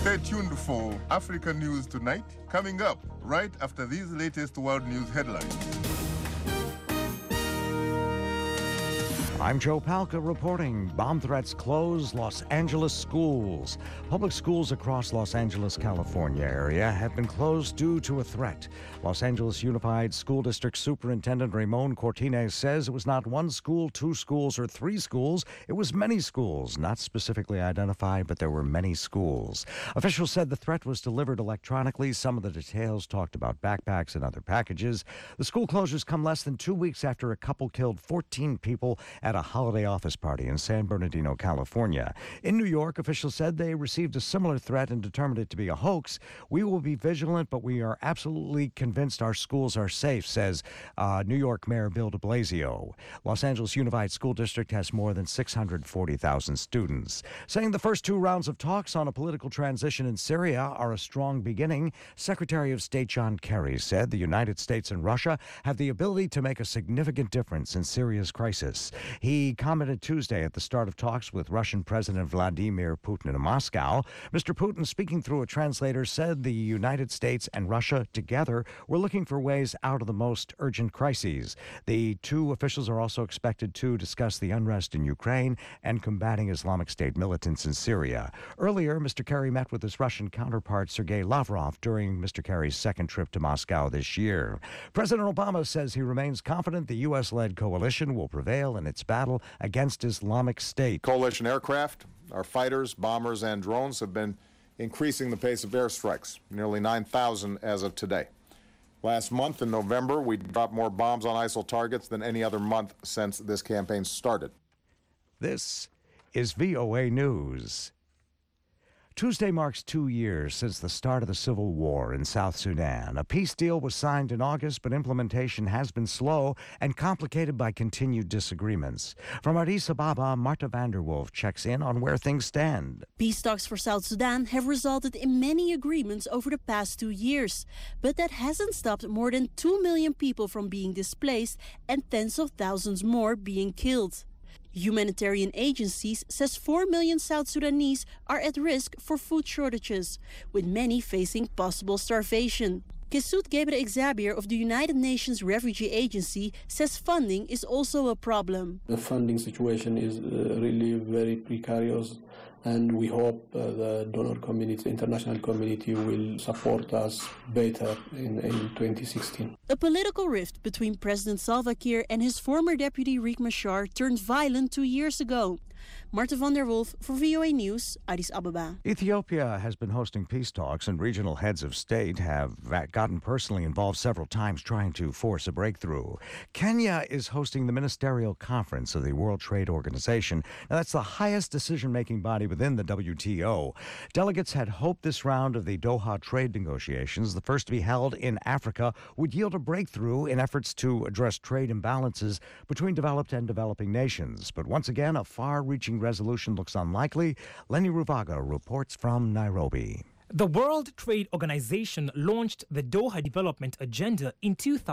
Stay tuned for Africa News Tonight, coming up right after these latest world news headlines. I'm Joe Palca reporting. Bomb threats close Los Angeles schools. Public schools across Los Angeles, California area have been closed due to a threat. Los Angeles Unified School District Superintendent Ramon Cortines says it was not one school, two schools, or three schools. It was many schools, not specifically identified, but there were many schools. Officials said the threat was delivered electronically. Some of the details talked about backpacks and other packages. The school closures come less than 2 weeks after a couple killed 14 people at a holiday office party in San Bernardino, California. In New York, officials said they received a similar threat and determined it to be a hoax. We will be vigilant, but we are absolutely convinced our schools are safe, says New York Mayor Bill de Blasio. Los Angeles Unified School District has more than 640,000 students. Saying the first two rounds of talks on a political transition in Syria are a strong beginning, Secretary of State John Kerry said the United States and Russia have the ability to make a significant difference in Syria's crisis. He commented Tuesday at the start of talks with Russian President Vladimir Putin in Moscow. Mr. Putin, speaking through a translator, said the United States and Russia together were looking for ways out of the most urgent crises. The two officials are also expected to discuss the unrest in Ukraine and combating Islamic State militants in Syria. Earlier, Mr. Kerry met with his Russian counterpart Sergei Lavrov during Mr. Kerry's second trip to Moscow this year. President Obama says he remains confident the U.S.-led coalition will prevail in its battle against Islamic State. Coalition aircraft, our fighters, bombers, and drones have been increasing the pace of airstrikes, nearly 9,000 as of today. Last month in November, we dropped more bombs on ISIL targets than any other month since this campaign started. This is VOA News. Tuesday marks 2 years since the start of the civil war in South Sudan. A peace deal was signed in August, but implementation has been slow and complicated by continued disagreements. From Addis Ababa, Marta Vanderwolf checks in on where things stand. Peace talks for South Sudan have resulted in many agreements over the past 2 years, but that hasn't stopped more than 2 million people from being displaced and tens of thousands more being killed. Humanitarian agencies says 4 million South Sudanese are at risk for food shortages, with many facing possible starvation. Kesut Gebre Exabir of the United Nations Refugee Agency says funding is also a problem. The funding situation is really very precarious, and we hope the donor community, the international community, will support us better in 2016. A political rift between President Salva Kiir and his former deputy Riek Machar turned violent 2 years ago. Marta van der Wolf for VOA News, Addis Ababa. Ethiopia has been hosting peace talks, and regional heads of state have gotten personally involved several times trying to force a breakthrough. Kenya is hosting the Ministerial Conference of the World Trade Organization. Now, that's the highest decision-making body within the WTO. Delegates had hoped this round of the Doha trade negotiations, the first to be held in Africa, would yield a breakthrough in efforts to address trade imbalances between developed and developing nations. But once again, a far-reaching resolution looks unlikely. Lenny Ruvaga reports from Nairobi. The World Trade Organization launched the Doha Development Agenda in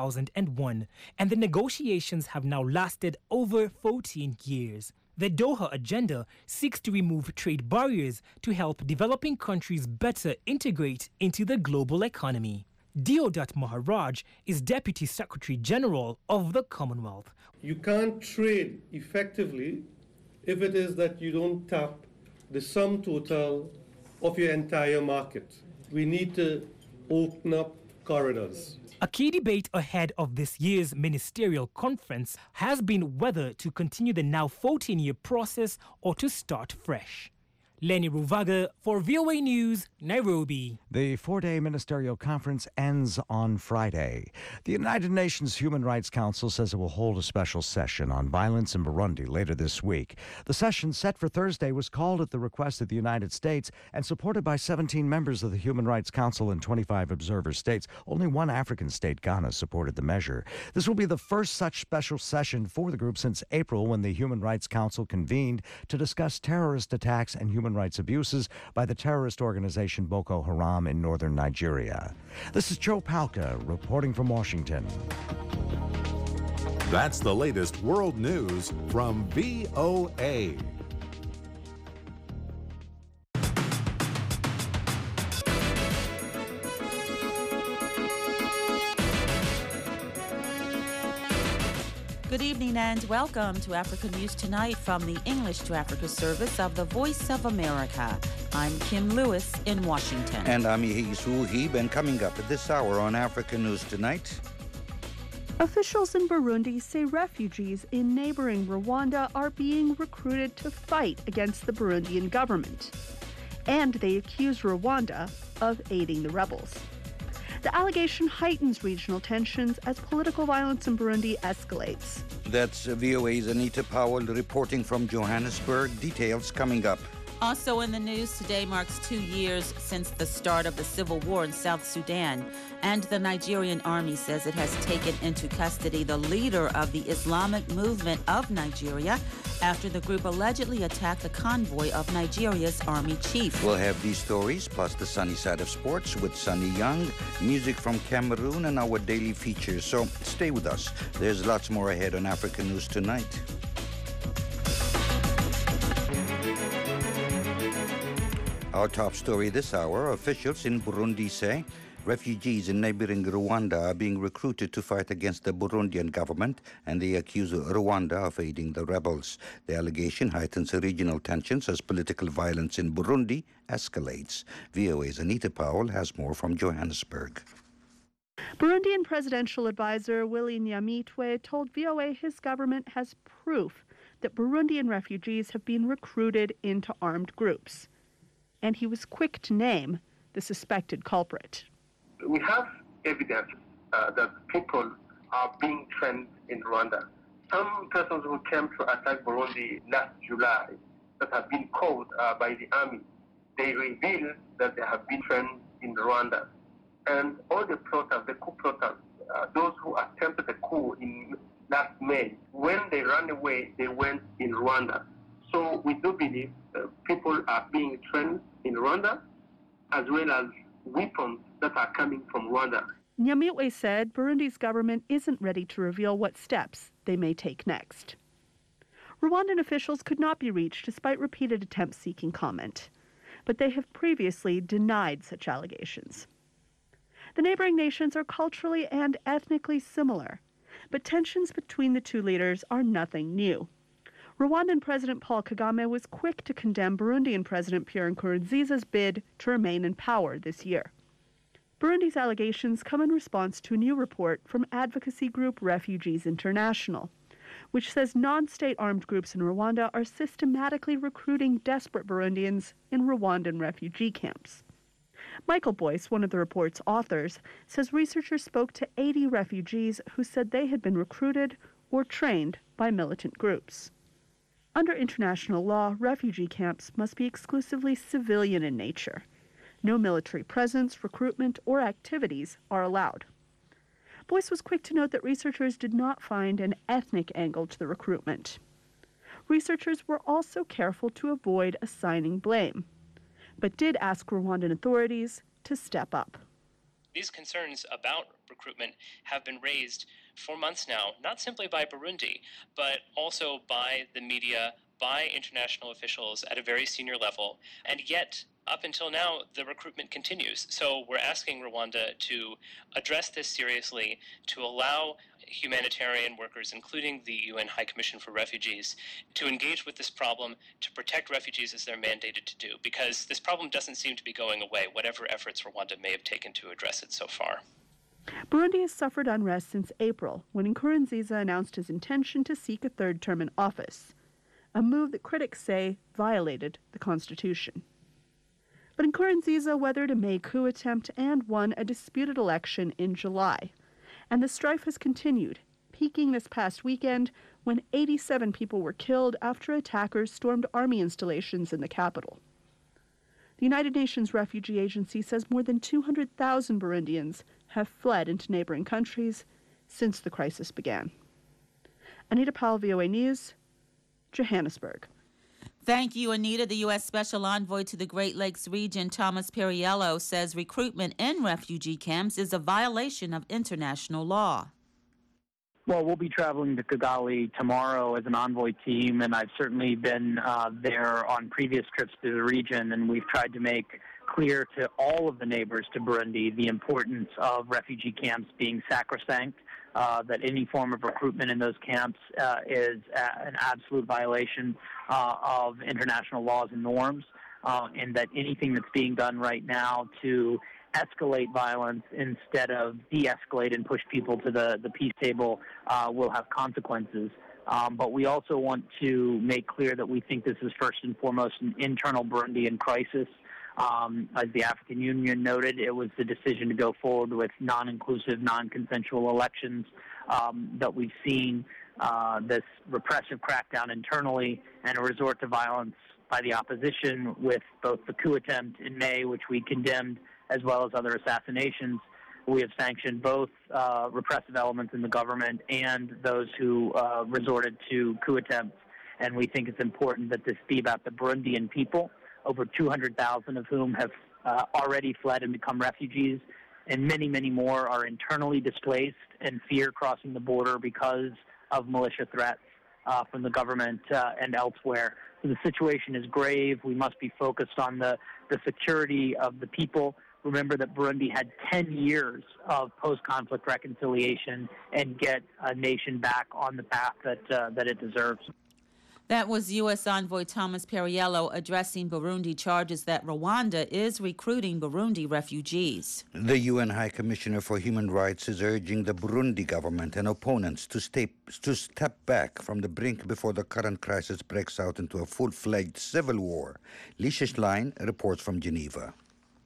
2001, and the negotiations have now lasted over 14 years. The Doha Agenda seeks to remove trade barriers to help developing countries better integrate into the global economy. Deodat Maharaj is Deputy Secretary General of the Commonwealth. You can't trade effectively if it is that you don't tap the sum total of your entire market. We need to open up corridors. A key debate ahead of this year's ministerial conference has been whether to continue the now 14-year process or to start fresh. Lenny Ruvaga for VOA News, Nairobi. The 4-day ministerial conference ends on Friday. The United Nations Human Rights Council says it will hold a special session on violence in Burundi later this week. The session, set for Thursday, was called at the request of the United States and supported by 17 members of the Human Rights Council and 25 observer states. Only one African state, Ghana, supported the measure. This will be the first such special session for the group since April, when the Human Rights Council convened to discuss terrorist attacks and human rights abuses by the terrorist organization Boko Haram in northern Nigeria. This is Joe Palca reporting from Washington. That's the latest world news from VOA. Good evening and welcome to Africa News Tonight from the English to Africa service of the Voice of America. I'm Kim Lewis in Washington. And I'm Yehis Wuhib, and coming up at this hour on Africa News Tonight. Officials in Burundi say refugees in neighboring Rwanda are being recruited to fight against the Burundian government. And they accuse Rwanda of aiding the rebels. The allegation heightens regional tensions as political violence in Burundi escalates. That's VOA's Anita Powell reporting from Johannesburg. Details coming up. Also in the news, today marks 2 years since the start of the civil war in South Sudan, and the Nigerian army says it has taken into custody the leader of the Islamic movement of Nigeria after the group allegedly attacked the convoy of Nigeria's army chief. We'll have these stories, plus the sunny side of sports with Sunny Young, music from Cameroon, and our daily features. So stay with us. There's lots more ahead on Africa News Tonight. Our top story this hour, officials in Burundi say refugees in neighboring Rwanda are being recruited to fight against the Burundian government, and they accuse Rwanda of aiding the rebels. The allegation heightens regional tensions as political violence in Burundi escalates. VOA's Anita Powell has more from Johannesburg. Burundian presidential advisor Willy Nyamitwe told VOA his government has proof that Burundian refugees have been recruited into armed groups. And he was quick to name the suspected culprit. We have evidence that people are being trained in Rwanda. Some persons who came to attack Burundi last July that have been caught by the army, they revealed that they have been trained in Rwanda. And all the plotters, the coup plotters, those who attempted the coup in last May, when they ran away, they went in Rwanda. So we do believe people are being trained in Rwanda, as well as weapons that are coming from Rwanda. Nyamitwe said Burundi's government isn't ready to reveal what steps they may take next. Rwandan officials could not be reached despite repeated attempts seeking comment, but they have previously denied such allegations. The neighboring nations are culturally and ethnically similar, but tensions between the two leaders are nothing new. Rwandan President Paul Kagame was quick to condemn Burundian President Pierre Nkurunziza's bid to remain in power this year. Burundi's allegations come in response to a new report from advocacy group Refugees International, which says non-state armed groups in Rwanda are systematically recruiting desperate Burundians in Rwandan refugee camps. Michael Boyce, one of the report's authors, says researchers spoke to 80 refugees who said they had been recruited or trained by militant groups. Under international law, refugee camps must be exclusively civilian in nature. No military presence, recruitment, or activities are allowed. Boyce was quick to note that researchers did not find an ethnic angle to the recruitment. Researchers were also careful to avoid assigning blame, but did ask Rwandan authorities to step up. These concerns about recruitment have been raised for months now, not simply by Burundi, but also by the media, by international officials at a very senior level. And yet, up until now, the recruitment continues. So we're asking Rwanda to address this seriously, to allow humanitarian workers, including the UN High Commission for Refugees, to engage with this problem, to protect refugees as they're mandated to do, because this problem doesn't seem to be going away, whatever efforts Rwanda may have taken to address it so far. Burundi has suffered unrest since April, when Nkurunziza announced his intention to seek a third term in office, a move that critics say violated the constitution. But Nkurunziza weathered a May coup attempt and won a disputed election in July. And the strife has continued, peaking this past weekend when 87 people were killed after attackers stormed army installations in the capital. The United Nations Refugee Agency says more than 200,000 Burundians have fled into neighboring countries since the crisis began. Anita Powell, VOA News, Johannesburg. Thank you, Anita. The U.S. Special Envoy to the Great Lakes region, Thomas Perriello, says recruitment in refugee camps is a violation of international law. Well, we'll be traveling to Kigali tomorrow as an envoy team, and I've certainly been there on previous trips to the region, and we've tried to make clear to all of the neighbors to Burundi the importance of refugee camps being sacrosanct, that any form of recruitment in those camps is an absolute violation of international laws and norms, and that anything that's being done right now to escalate violence instead of de-escalate and push people to the peace table will have consequences. But we also want to make clear that we think this is first and foremost an internal Burundian crisis. As the African Union noted, it was the decision to go forward with non-inclusive, non-consensual elections that we've seen, this repressive crackdown internally, and a resort to violence by the opposition with both the coup attempt in May, which we condemned, as well as other assassinations. We have sanctioned both repressive elements in the government and those who resorted to coup attempts. And we think it's important that this be about the Burundian people, over 200,000 of whom have already fled and become refugees, and many, many more are internally displaced and fear crossing the border because of militia threats from the government and elsewhere. So the situation is grave. We must be focused on the security of the people. Remember that Burundi had 10 years of post-conflict reconciliation and get a nation back on the path that it deserves. That was U.S. Envoy Thomas Perriello addressing Burundi charges that Rwanda is recruiting Burundi refugees. The UN High Commissioner for Human Rights is urging the Burundi government and opponents to step back from the brink before the current crisis breaks out into a full-fledged civil war. Lisa Schlein reports from Geneva.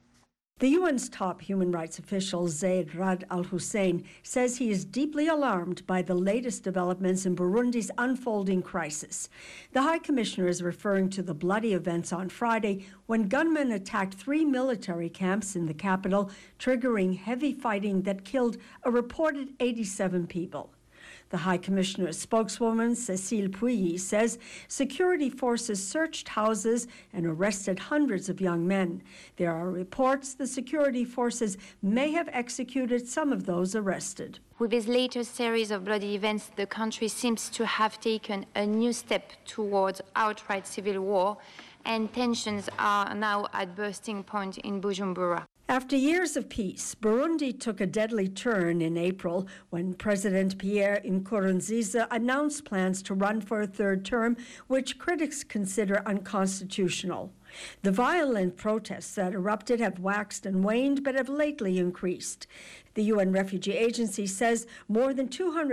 The UN's top human rights official, Zeid Ra'ad Al Hussein, says he is deeply alarmed by the latest developments in Burundi's unfolding crisis. The High Commissioner is referring to the bloody events on Friday when gunmen attacked 3 military camps in the capital, triggering heavy fighting that killed a reported 87 people. The High Commissioner's spokeswoman, Cécile Pouilly, says security forces searched houses and arrested hundreds of young men. There are reports the security forces may have executed some of those arrested. With this latest series of bloody events, the country seems to have taken a new step towards outright civil war, and tensions are now at bursting point in Bujumbura. After years of peace, Burundi took a deadly turn in April when President Pierre Nkurunziza announced plans to run for a third term, which critics consider unconstitutional. The violent protests that erupted have waxed and waned, but have lately increased. The UN Refugee Agency says more than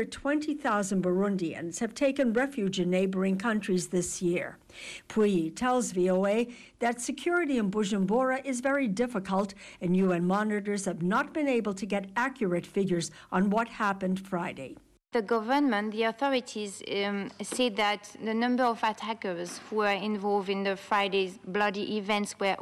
220,000 Burundians have taken refuge in neighboring countries this year. Pouilly tells VOA that security in Bujumbura is very difficult, and UN monitors have not been able to get accurate figures on what happened Friday. The government, the authorities say that the number of attackers who were involved in the Friday's bloody events were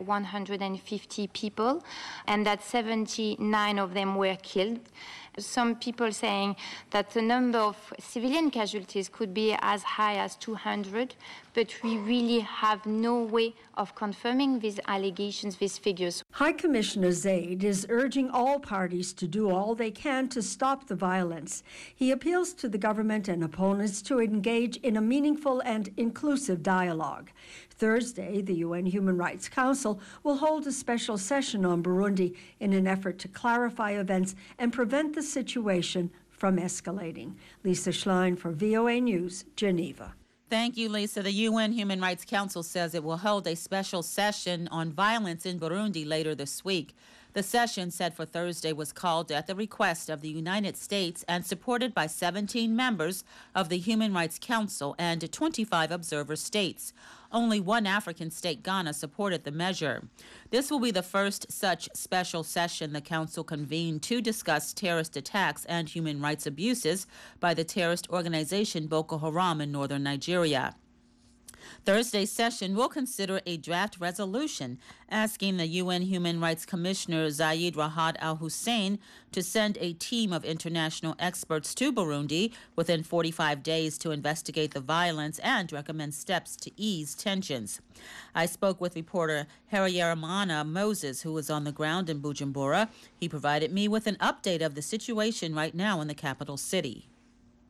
150 people, and that 79 of them were killed. Some people saying that the number of civilian casualties could be as high as 200, but we really have no way of confirming these allegations, these figures. High Commissioner Zeid is urging all parties to do all they can to stop the violence. He appeals to the government and opponents to engage in a meaningful and inclusive dialogue. Thursday, the UN Human Rights Council will hold a special session on Burundi in an effort to clarify events and prevent the situation from escalating. Lisa Schlein for VOA News, Geneva. Thank you, Lisa. The UN Human Rights Council says it will hold a special session on violence in Burundi later this week. The session, set for Thursday, was called at the request of the United States and supported by 17 members of the Human Rights Council and 25 observer states. Only one African state, Ghana, supported the measure. This will be the first such special session the Council convened to discuss terrorist attacks and human rights abuses by the terrorist organization Boko Haram in northern Nigeria. Thursday's session will consider a draft resolution asking the UN Human Rights Commissioner Zeid Ra'ad Al Hussein to send a team of international experts to Burundi within 45 days to investigate the violence and recommend steps to ease tensions. I spoke with reporter Harayaramana Moses, who was on the ground in Bujumbura. He provided me with an update of the situation right now in the capital city.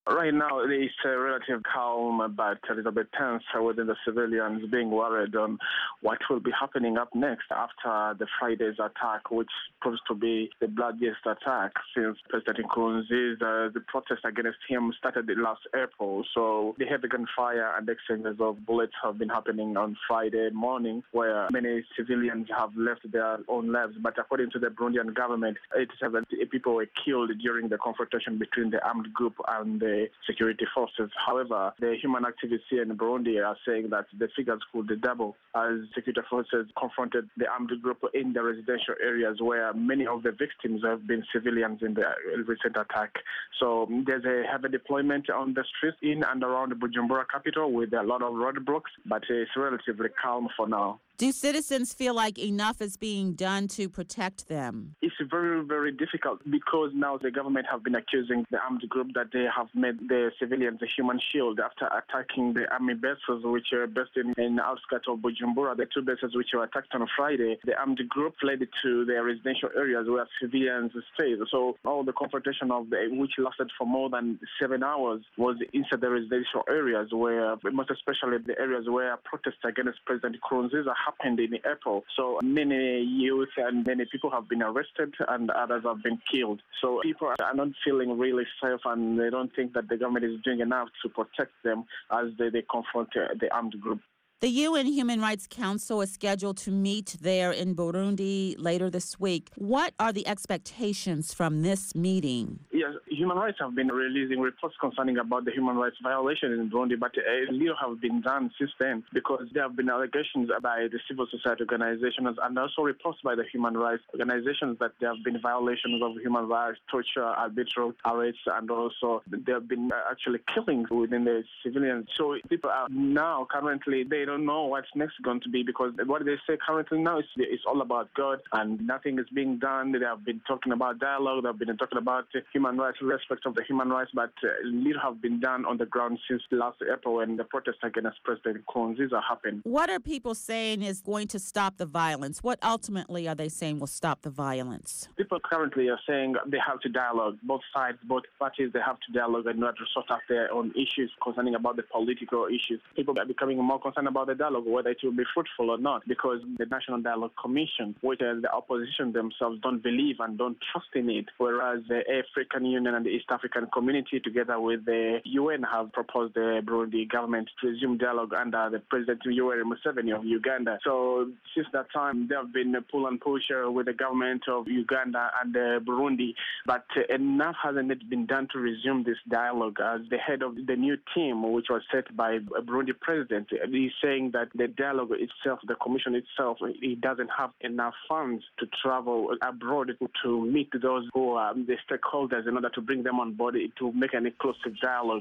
Right now, it's a relative calm, but a little bit tense within the civilians, being worried on what will be happening up next after the Friday's attack, which proves to be the bloodiest attack since President Nkurunziza. The protest against him started last April, so the heavy gunfire and exchanges of bullets have been happening on Friday morning, where many civilians have left their own lives. But according to the Burundian government, 87 people were killed during the confrontation between the armed group and the security forces. However, the human activists here in Burundi are saying that the figures could double as security forces confronted the armed group in the residential areas where many of the victims have been civilians in the recent attack. So there's a heavy deployment on the streets in and around the Bujumbura capital with a lot of roadblocks, but it's relatively calm for now. Do citizens feel like enough is being done to protect them? It's very, very difficult because now the government have been accusing the armed group that they have made the civilians a human shield after attacking the army bases which are based in the outskirts of Bujumbura, the two bases which were attacked on Friday. The armed group fled to their residential areas where civilians stayed. So all the confrontation which lasted for more than 7 hours was inside the residential areas where, most especially the areas where protests against President Nkurunziza happened in April. So many youth and many people have been arrested and others have been killed. So people are not feeling really safe and they don't think that the government is doing enough to protect them as they confront the armed group. The UN Human Rights Council is scheduled to meet there in Burundi later this week. What are the expectations from this meeting? Yes, human rights have been releasing reports concerning about the human rights violation in Burundi, but little have been done since then because there have been allegations by the civil society organizations and also reports by the human rights organizations that there have been violations of human rights, torture, arbitrary arrests, and also there have been actually killings within the civilians. So people are now currently, they don't know what's next going to be because what they say currently now is it's all about God and nothing is being done. They have been talking about dialogue, they have been talking about human rights, respect of the human rights, but little have been done on the ground since last April when the protest against President Nkurunziza happened. What are people saying is going to stop the violence? What ultimately are they saying will stop the violence? People currently are saying they have to dialogue. Both sides, both parties, they have to dialogue in order to sort out their own issues concerning about the political issues. People are becoming more concerned about the dialogue, whether it will be fruitful or not, because the National Dialogue Commission, which the opposition themselves don't believe and don't trust in it, whereas the African Union and the East African Community, together with the UN, have proposed the Burundi government to resume dialogue under the President Yoweri Museveni of Uganda. So since that time, there have been a pull and push with the government of Uganda and Burundi, but enough hasn't been done to resume this dialogue. As the head of the new team, which was set by a Burundi president, he's saying that the dialogue itself, the commission itself, it doesn't have enough funds to travel abroad to meet those who are the stakeholders in order to bring them on board to make an inclusive dialogue.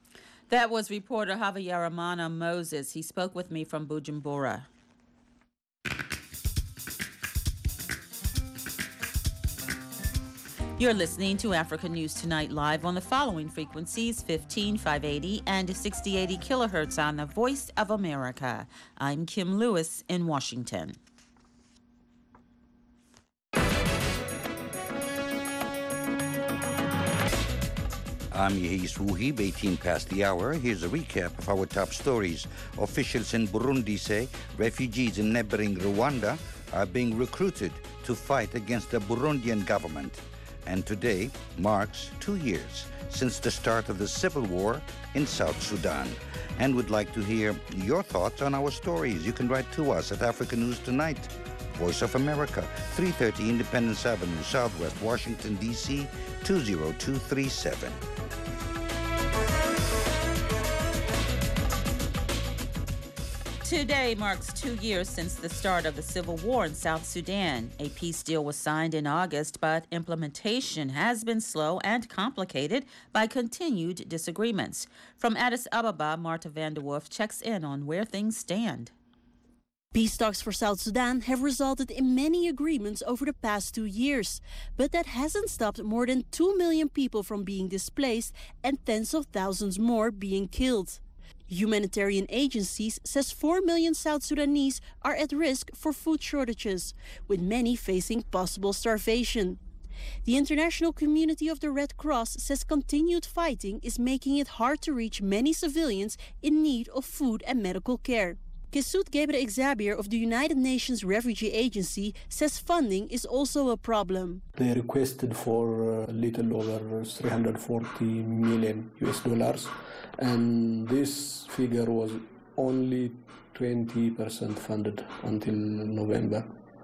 That was reporter Havyarimana Moses. He spoke with me from Bujumbura. You're listening to Africa News Tonight live on the following frequencies: 15,580 and 6080 kilohertz on the Voice of America. I'm Kim Lewis in Washington. I'm Yehis Wuhib, 18 past the hour. Here's a recap of our top stories. Officials in Burundi say refugees in neighboring Rwanda are being recruited to fight against the Burundian government. And today marks 2 years since the start of the civil war in South Sudan. And we'd like to hear your thoughts on our stories. You can write to us at Africa News Tonight, Voice of America, 330 Independence Avenue, Southwest Washington, D.C., 20237. Today marks 2 years since the start of the civil war in South Sudan. A peace deal was signed in August, but implementation has been slow and complicated by continued disagreements. From Addis Ababa, Marta Vanderwolf checks in on where things stand. Peace talks for South Sudan have resulted in many agreements over the past 2 years, but that hasn't stopped more than 2 million people from being displaced and tens of thousands more being killed. Humanitarian agencies says 4 million South Sudanese are at risk for food shortages, with many facing possible starvation. The international community of the Red Cross says continued fighting is making it hard to reach many civilians in need of food and medical care. Kesut Gebre-Exabir of the United Nations Refugee Agency says funding is also a problem. They requested for a little over 340 million US dollars, and this figure was only 20% funded until November.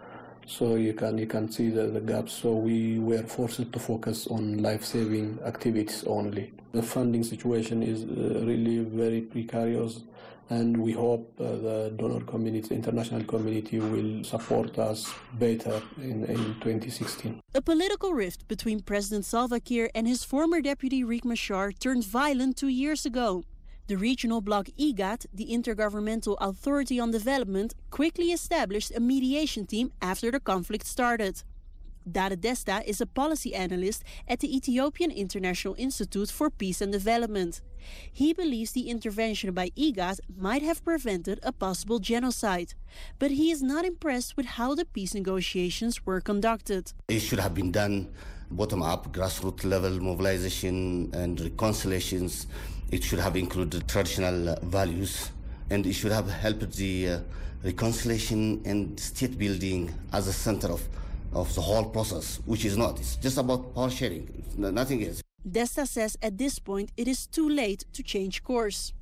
So you can see the gap. So we were forced to focus on life-saving activities only. The funding situation is really very precarious, and we hope the donor community, international community, will support us better in 2016. A political rift between President Salva Kiir and his former deputy Riek Machar turned violent 2 years ago. The regional bloc IGAD, the Intergovernmental Authority on Development, quickly established a mediation team after the conflict started. Dade Desta is a policy analyst at the Ethiopian International Institute for Peace and Development. He believes the intervention by IGAD might have prevented a possible genocide, but he is not impressed with how the peace negotiations were conducted. It should have been done bottom-up, grassroots level mobilization and reconciliations. It should have included traditional values, and it should have helped the reconciliation and state building as a center of the whole process, which is not. It's just about power sharing, nothing else. Desta says at this point it is too late to change course.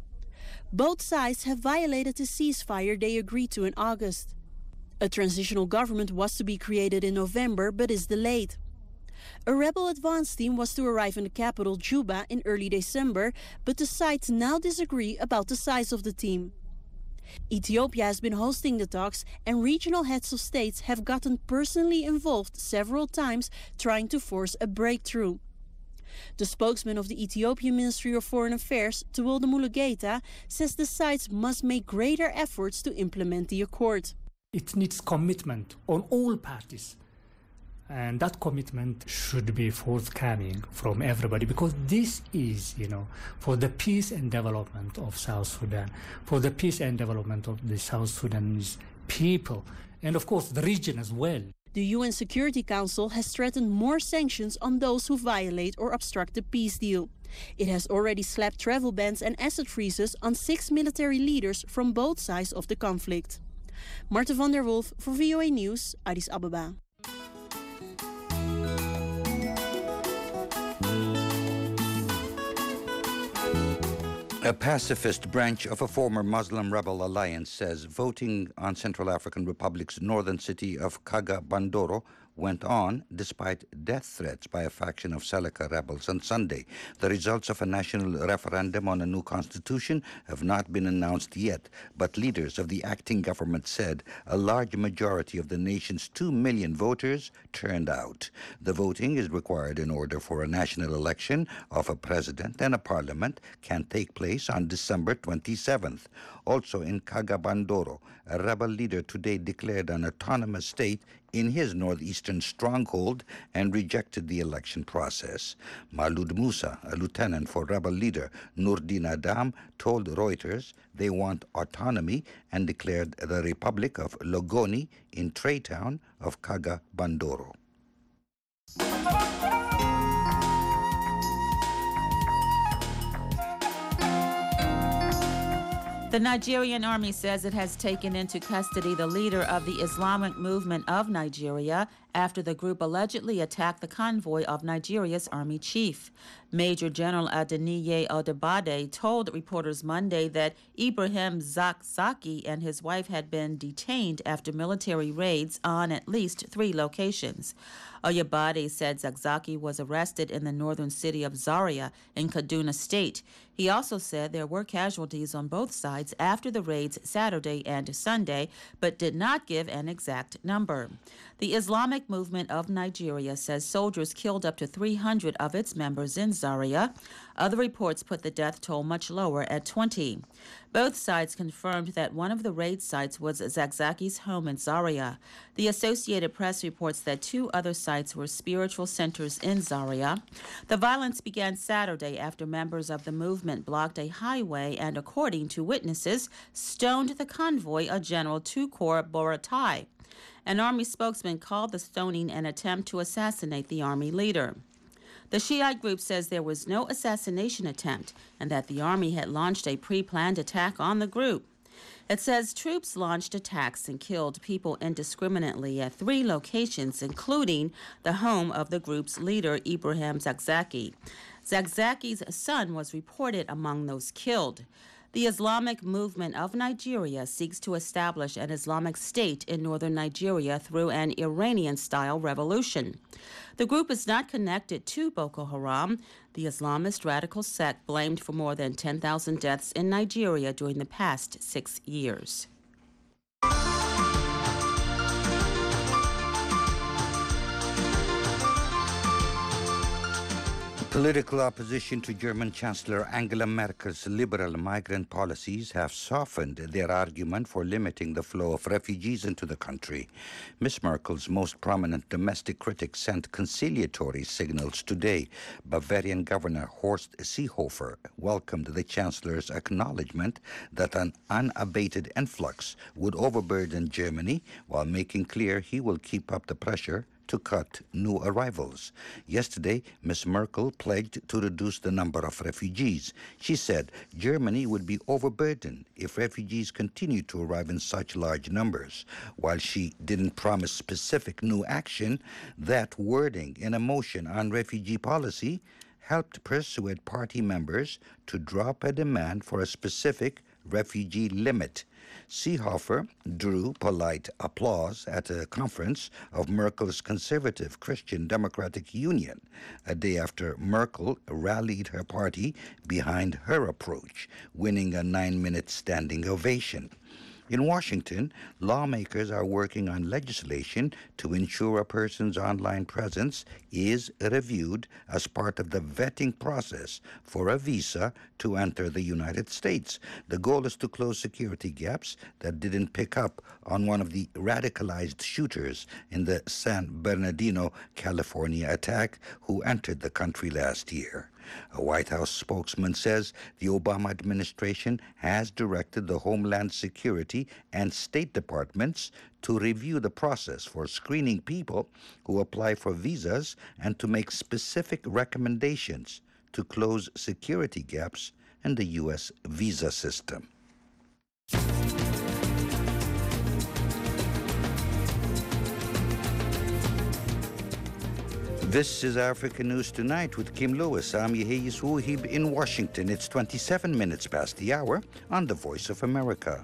Both sides have violated the ceasefire they agreed to in August. A transitional government was to be created in November but is delayed. A rebel advance team was to arrive in the capital, Juba, in early December, but the sides now disagree about the size of the team. Ethiopia has been hosting the talks, and regional heads of states have gotten personally involved several times trying to force a breakthrough. The spokesman of the Ethiopian Ministry of Foreign Affairs, Tewolde Mulugeta, says the sides must make greater efforts to implement the accord. It needs commitment on all parties. And that commitment should be forthcoming from everybody, because this is, for the peace and development of South Sudan, for the peace and development of the South Sudanese people, and of course the region as well. The UN Security Council has threatened more sanctions on those who violate or obstruct the peace deal. It has already slapped travel bans and asset freezes on 6 military leaders from both sides of the conflict. Marten van der Wolf for VOA News, Addis Ababa. A pacifist branch of a former Muslim rebel alliance says voting on Central African Republic's northern city of Kaga Bandoro went on despite death threats by a faction of Seleka rebels on Sunday. The results of a national referendum on a new constitution have not been announced yet, but leaders of the acting government said a large majority of the nation's 2 million voters turned out. The voting is required in order for a national election of a president and a parliament can take place on December 27th. Also in Kaga Bandoro, a rebel leader today declared an autonomous state in his northeastern stronghold and rejected the election process. Maulud Musa, a lieutenant for rebel leader Nurdin Adam, told Reuters they want autonomy and declared the Republic of Logoni in Trade Town of Kaga Bandoro. The Nigerian army says it has taken into custody the leader of the Islamic Movement of Nigeria after the group allegedly attacked the convoy of Nigeria's army chief. Major General Adeniyi Odebade told reporters Monday that Ibrahim Zakzaki and his wife had been detained after military raids on at least 3 locations. Oyebade said Zakzaki was arrested in the northern city of Zaria in Kaduna State. He also said there were casualties on both sides after the raids Saturday and Sunday, but did not give an exact number. The Islamic Movement of Nigeria says soldiers killed up to 300 of its members in Zaria. Other reports put the death toll much lower at 20. Both sides confirmed that one of the raid sites was Zakzaki's home in Zaria. The Associated Press reports that 2 other sites were spiritual centers in Zaria. The violence began Saturday after members of the movement blocked a highway and, according to witnesses, stoned the convoy of General Tukur Boratai. An army spokesman called the stoning an attempt to assassinate the army leader. The Shiite group says there was no assassination attempt and that the army had launched a pre-planned attack on the group. It says troops launched attacks and killed people indiscriminately at 3 locations, including the home of the group's leader, Ibrahim Zakzaki. Zakzaki's son was reported among those killed. The Islamic Movement of Nigeria seeks to establish an Islamic state in northern Nigeria through an Iranian-style revolution. The group is not connected to Boko Haram, the Islamist radical sect blamed for more than 10,000 deaths in Nigeria during the past 6 years. Political opposition to German Chancellor Angela Merkel's liberal migrant policies have softened their argument for limiting the flow of refugees into the country. Ms. Merkel's most prominent domestic critics sent conciliatory signals today. Bavarian Governor Horst Seehofer welcomed the Chancellor's acknowledgement that an unabated influx would overburden Germany, while making clear he will keep up the pressure to cut new arrivals. Yesterday, Ms. Merkel pledged to reduce the number of refugees. She said Germany would be overburdened if refugees continue to arrive in such large numbers. While she didn't promise specific new action, that wording in a motion on refugee policy helped persuade party members to drop a demand for a specific refugee limit. Seehofer drew polite applause at a conference of Merkel's conservative Christian Democratic Union, a day after Merkel rallied her party behind her approach, winning a 9-minute standing ovation. In Washington, lawmakers are working on legislation to ensure a person's online presence is reviewed as part of the vetting process for a visa to enter the United States. The goal is to close security gaps that didn't pick up on one of the radicalized shooters in the San Bernardino, California attack who entered the country last year. A White House spokesman says the Obama administration has directed the Homeland Security and State Departments to review the process for screening people who apply for visas and to make specific recommendations to close security gaps in the U.S. visa system. This is Africa News Tonight with Kim Lewis. I'm Yehiyas Wuhib in Washington. It's 27 minutes past the hour on the Voice of America.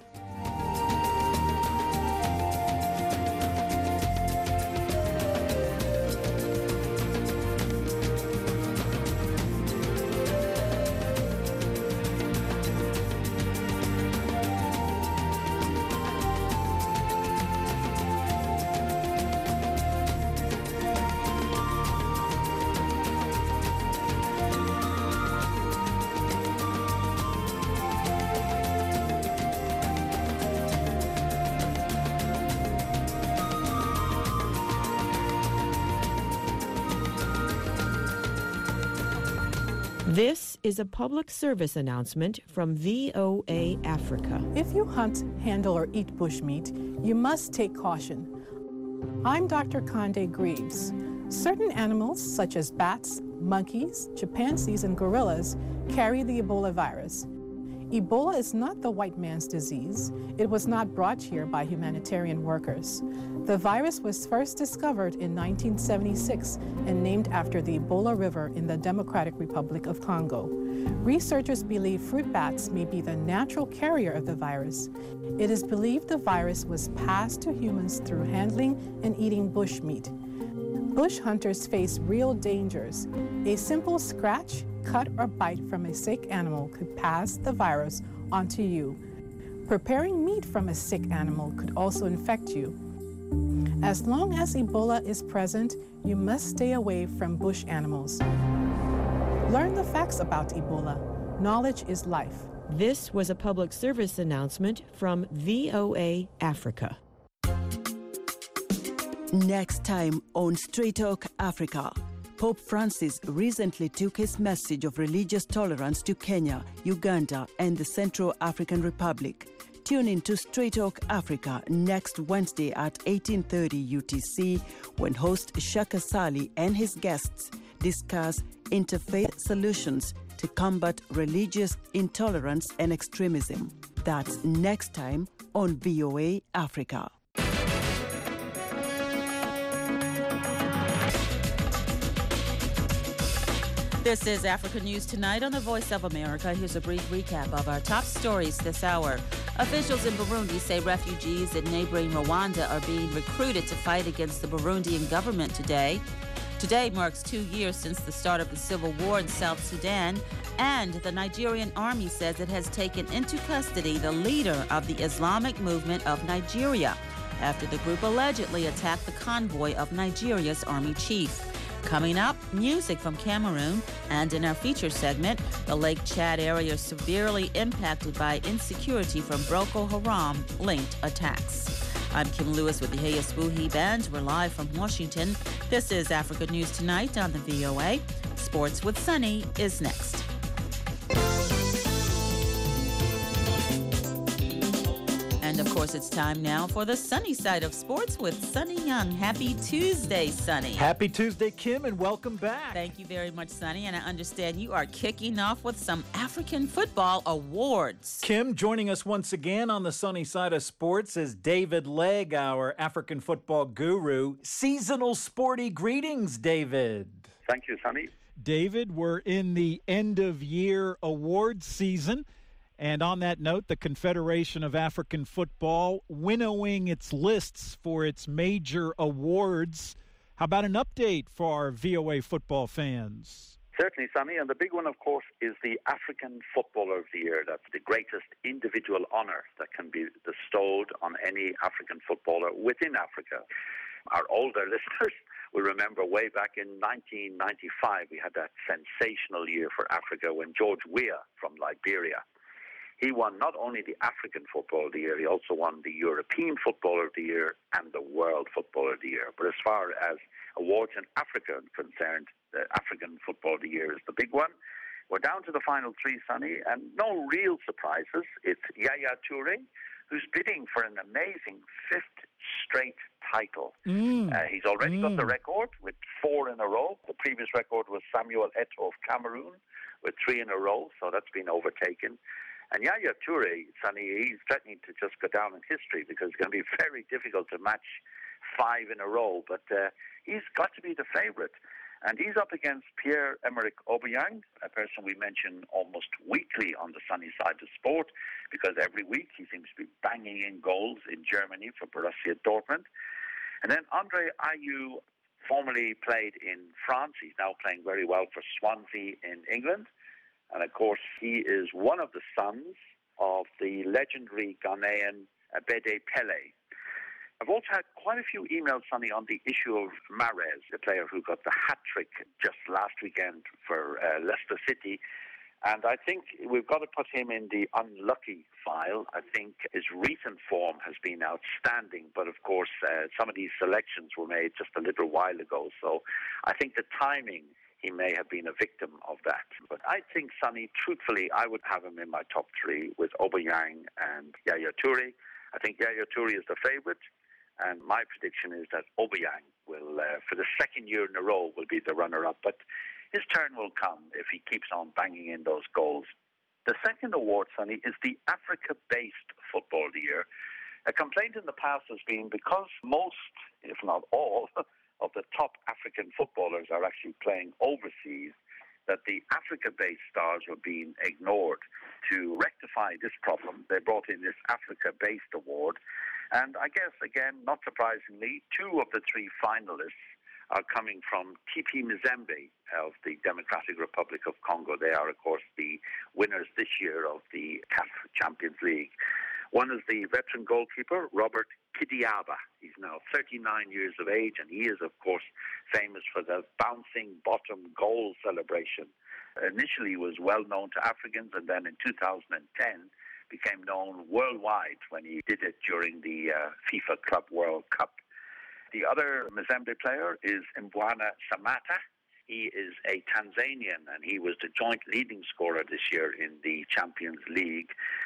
This is a public service announcement from VOA Africa. If you hunt, handle, or eat bushmeat, you must take caution. I'm Dr. Conde Greaves. Certain animals, such as bats, monkeys, chimpanzees, and gorillas, carry the Ebola virus. Ebola is not the white man's disease. It was not brought here by humanitarian workers. The virus was first discovered in 1976 and named after the Ebola River in the Democratic Republic of Congo. Researchers believe fruit bats may be the natural carrier of the virus. It is believed the virus was passed to humans through handling and eating bushmeat. Bush hunters face real dangers. A simple scratch, cut, or bite from a sick animal could pass the virus onto you. Preparing meat from a sick animal could also infect you. As long as Ebola is present, you must stay away from bush animals. Learn the facts about Ebola. Knowledge is life. This was a public service announcement from VOA Africa. Next time on Straight Talk Africa, Pope Francis recently took his message of religious tolerance to Kenya, Uganda, and the Central African Republic. Tune in to Straight Talk Africa next Wednesday at 18:30 UTC when host Shaka Sali and his guests discuss interfaith solutions to combat religious intolerance and extremism. That's next time on VOA Africa. This is Africa News Tonight on the Voice of America. Here's a brief recap of our top stories this hour. Officials in Burundi say refugees in neighboring Rwanda are being recruited to fight against the Burundian government today. Today marks 2 years since the start of the civil war in South Sudan, and the Nigerian army says it has taken into custody the leader of the Islamic movement of Nigeria after the group allegedly attacked the convoy of Nigeria's army chief. Coming up, music from Cameroon, and in our feature segment, the Lake Chad area severely impacted by insecurity from Boko Haram-linked attacks. I'm Kim Lewis with the Hayes Buhi Band. We're live from Washington. This is Africa News Tonight on the VOA. Sports with Sunny is next. And of course, it's time now for the sunny side of sports with Sunny Young. Happy Tuesday, Sunny. Happy Tuesday, Kim, and welcome back. Thank you very much, Sunny. And I understand you are kicking off with some African football awards. Kim, joining us once again on the sunny side of sports is David Legg, our African football guru. Seasonal sporty greetings, David. Thank you, Sunny. David, we're in the end-of-year awards season. And on that note, the Confederation of African Football winnowing its lists for its major awards. How about an update for our VOA football fans? Certainly, Sunny. And the big one, of course, is the African Footballer of the Year. That's the greatest individual honor that can be bestowed on any African footballer within Africa. Our older listeners will remember way back in 1995, we had that sensational year for Africa when George Weah from Liberia, he won not only the African Footballer of the Year, he also won the European Footballer of the Year and the World Footballer of the Year. But as far as awards in Africa are concerned, the African Footballer of the Year is the big one. We're down to the final three, Sunny, and no real surprises. It's Yaya Toure, who's bidding for an amazing fifth straight title. He's already got the record with 4 in a row. The previous record was Samuel Eto'o of Cameroon with 3 in a row, so that's been overtaken. And Yaya Toure, Sonny, he's threatening to just go down in history because it's going to be very difficult to match 5 in a row. But he's got to be the favourite. And he's up against Pierre-Emerick Aubameyang, a person we mention almost weekly on the sunny side of sport, because every week he seems to be banging in goals in Germany for Borussia Dortmund. And then Andre Ayew formerly played in France. He's now playing very well for Swansea in England. And, of course, he is one of the sons of the legendary Ghanaian Abede Pele. I've also had quite a few emails, Sonny, on the issue of Mahrez, the player who got the hat-trick just last weekend for Leicester City. And I think we've got to put him in the unlucky file. I think his recent form has been outstanding. But, of course, some of these selections were made just a little while ago. So I think the timing, he may have been a victim of that. But I think, Sonny, truthfully, I would have him in my top 3 with Aubameyang and Yaya Toure. I think Yaya Toure is the favourite. And my prediction is that Aubameyang will, for the second year in a row, will be the runner-up. But his turn will come if he keeps on banging in those goals. The second award, Sonny, is the Africa-based Football of the Year. A complaint in the past has been because most, if not all, of the top African footballers are actually playing overseas, that the Africa-based stars were being ignored. To rectify this problem, they brought in this Africa-based award. And I guess, again, not surprisingly, 2 of the 3 finalists are coming from TP Mazembe of the Democratic Republic of Congo. They are, of course, the winners this year of the CAF Champions League. One is the veteran goalkeeper, Robert Kidiaba. He's now 39 years of age, and he is, of course, famous for the bouncing bottom goal celebration. Initially, he was well known to Africans, and then in 2010, became known worldwide when he did it during the FIFA Club World Cup. The other Mazembe player is Mbwana Samata. He is a Tanzanian, and he was the joint leading scorer this year in the Champions League.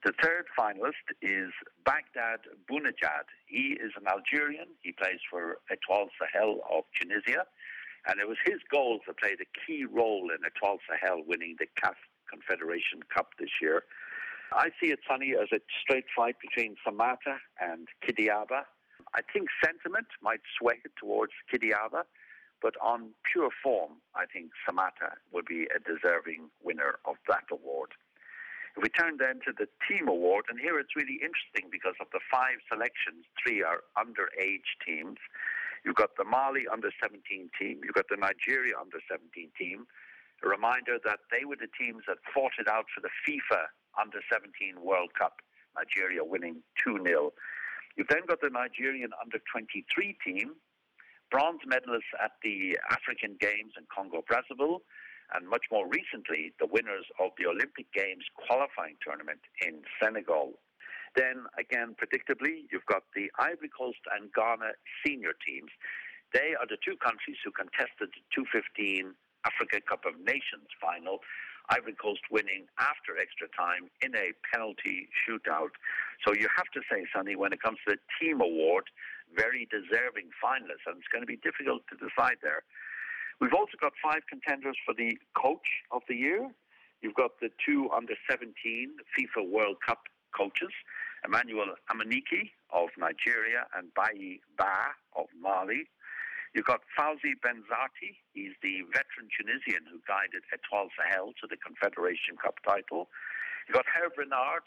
The third finalist is Baghdad Bounedjah. He is an Algerian. He plays for Etoile Sahel of Tunisia. And it was his goals that played a key role in Etoile Sahel winning the CAF Confederation Cup this year. I see it, Sonny, as a straight fight between Samatta and Kidiaba. I think sentiment might sway towards Kidiaba, but on pure form, I think Samatta would be a deserving winner of that award. If we turn then to the team award, and here it's really interesting because of the 5 selections, 3 are underage teams. You've got the Mali under-17 team, you've got the Nigeria under-17 team. A reminder that they were the teams that fought it out for the FIFA under-17 World Cup, Nigeria winning 2-0. You've then got the Nigerian under-23 team, bronze medalists at the African Games in Congo-Brazzaville, and much more recently, the winners of the Olympic Games qualifying tournament in Senegal. Then, again, predictably, you've got the Ivory Coast and Ghana senior teams. They are the 2 countries who contested the 2015 Africa Cup of Nations final, Ivory Coast winning after extra time in a penalty shootout. So you have to say, Sonny, when it comes to the team award, very deserving finalists, and it's going to be difficult to decide there. We've also got 5 contenders for the Coach of the Year. You've got the 2 under-17 FIFA World Cup coaches, Emmanuel Amaniki of Nigeria and Bayi Ba of Mali. You've got Fawzi Benzati. He's the veteran Tunisian who guided Etoile Sahel to the Confederation Cup title. You've got Hervé Renard,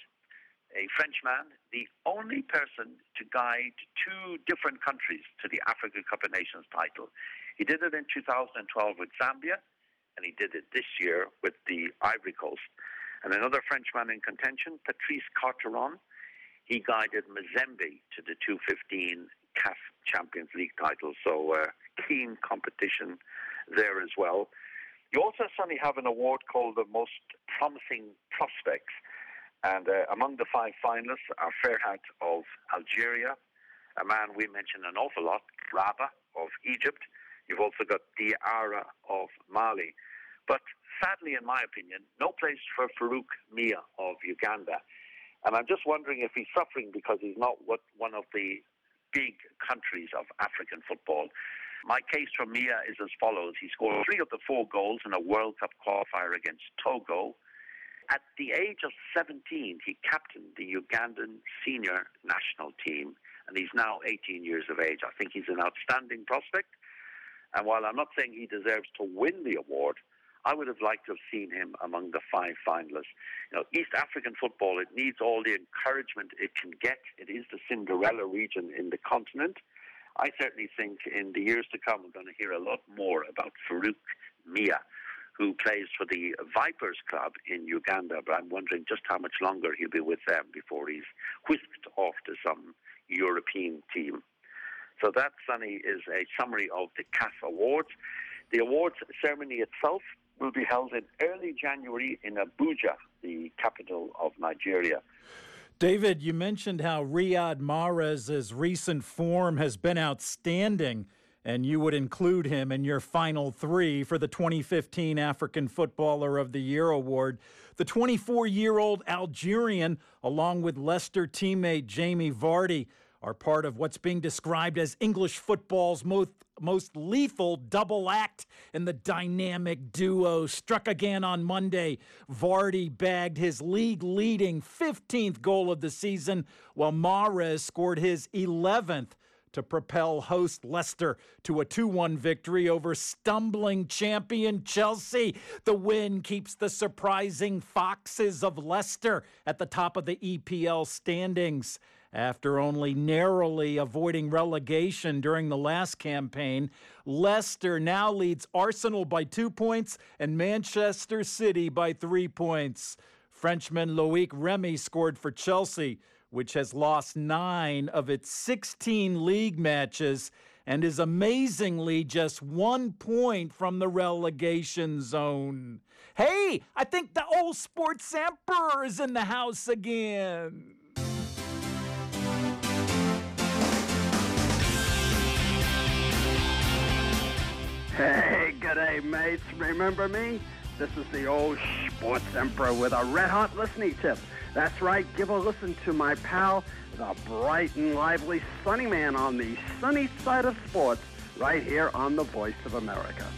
a Frenchman, the only person to guide 2 different countries to the Africa Cup of Nations title. He did it in 2012 with Zambia, and he did it this year with the Ivory Coast. And another Frenchman in contention, Patrice Carteron, he guided Mazembe to the 2015 CAF Champions League title. So keen competition there as well. You also suddenly have an award called the Most Promising Prospects. And among the 5 finalists are Ferhat of Algeria, a man we mention an awful lot, Rabat of Egypt. You've also got Diarra of Mali. But sadly, in my opinion, no place for Farouk Mia of Uganda. And I'm just wondering if he's suffering because he's not one of the big countries of African football. My case for Mia is as follows. He scored 3 of the 4 goals in a World Cup qualifier against Togo. At the age of 17, he captained the Ugandan senior national team, and he's now 18 years of age. I think he's an outstanding prospect. And while I'm not saying he deserves to win the award, I would have liked to have seen him among the 5 finalists. You know, East African football, it needs all the encouragement it can get. It is the Cinderella region in the continent. I certainly think in the years to come, we're going to hear a lot more about Farouk Mia, who plays for the Vipers Club in Uganda, but I'm wondering just how much longer he'll be with them before he's whisked off to some European team. So that, Sonny, is a summary of the CAF Awards. The awards ceremony itself will be held in early January in Abuja, the capital of Nigeria. David, you mentioned how Riyad Mahrez's recent form has been outstanding, and you would include him in your final 3 for the 2015 African Footballer of the Year award. The 24-year-old Algerian, along with Leicester teammate Jamie Vardy, are part of what's being described as English football's most lethal double act in the dynamic duo. Struck again on Monday, Vardy bagged his league-leading 15th goal of the season, while Mahrez scored his 11th to propel host Leicester to a 2-1 victory over stumbling champion Chelsea. The win keeps the surprising Foxes of Leicester at the top of the EPL standings. After only narrowly avoiding relegation during the last campaign, Leicester now leads Arsenal by 2 points and Manchester City by 3 points. Frenchman Loic Remy scored for Chelsea, which has lost 9 of its 16 league matches and is amazingly just 1 point from the relegation zone. Hey, I think the old sports emperor is in the house again. Hey, g'day mates, remember me? This is the old sports emperor with a red-hot listening tip. That's right, give a listen to my pal, the bright and lively Sunny Man on the sunny side of sports, right here on the Voice of America.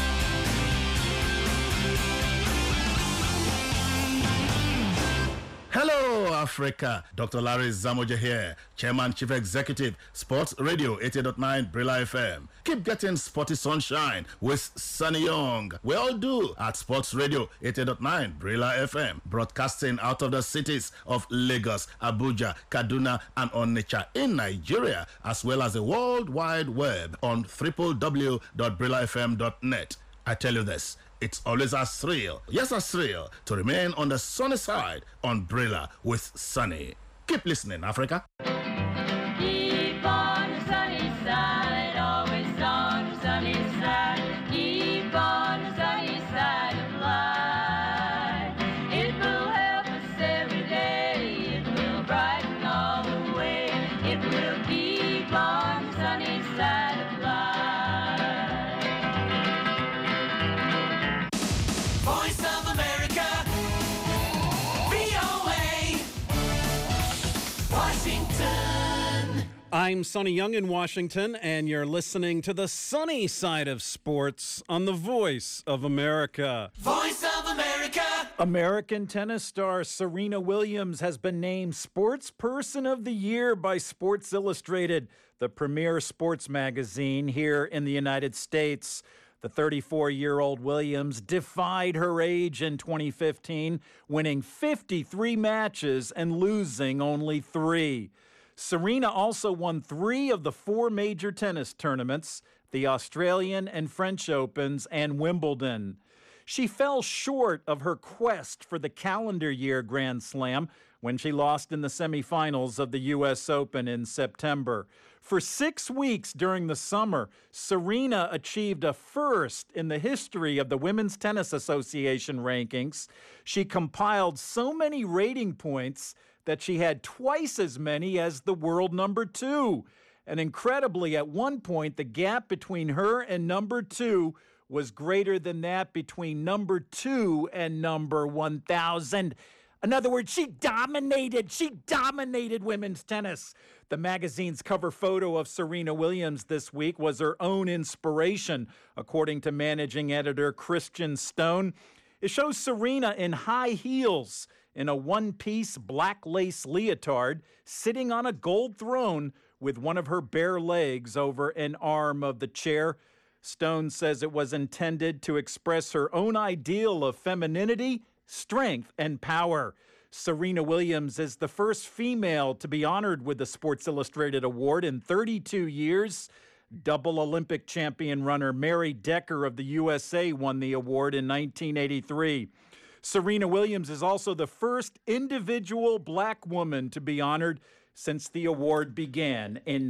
Hello, Africa. Dr. Larry Zamoja here, Chairman, Chief Executive, Sports Radio 88.9 Brilla FM. Keep getting sporty sunshine with Sunny Young. We all do at Sports Radio 88.9 Brilla FM, broadcasting out of the cities of Lagos, Abuja, Kaduna, and Onitsha in Nigeria, as well as the World Wide Web on www.brillafm.net. I tell you this, it's always a thrill, yes, a thrill, to remain on the sunny side on Brilla with Sunny. Keep listening, Africa. Keep on the sunny side, always on the sunny side. Keep on the sunny side of life. It will help us every day. It will brighten all the way. It will keep on the sunny side of life. Voice of America, VOA, Washington. I'm Sonny Young in Washington, and you're listening to the sunny side of sports on the Voice of America. Voice of America. American tennis star Serena Williams has been named Sports Person of the Year by Sports Illustrated, the premier sports magazine here in the United States. The 34-year-old Williams defied her age in 2015, winning 53 matches and losing only 3. Serena also won 3 of the 4 major tennis tournaments, the Australian and French Opens and Wimbledon. She fell short of her quest for the calendar year Grand Slam when she lost in the semifinals of the U.S. Open in September. For 6 weeks during the summer, Serena achieved a first in the history of the Women's Tennis Association rankings. She compiled so many rating points that she had twice as many as the world number 2. And incredibly, at one point, the gap between her and number 2 was greater than that between number 2 and number 1,000. In other words, she dominated women's tennis. The magazine's cover photo of Serena Williams this week was her own inspiration, according to managing editor Christian Stone. It shows Serena in high heels in a one-piece black lace leotard, sitting on a gold throne with one of her bare legs over an arm of the chair. Stone says it was intended to express her own ideal of femininity, strength, and power. Serena Williams is the first female to be honored with the Sports Illustrated Award in 32 years. Double Olympic champion runner Mary Decker of the USA won the award in 1983. Serena Williams is also the first individual black woman to be honored since the award began in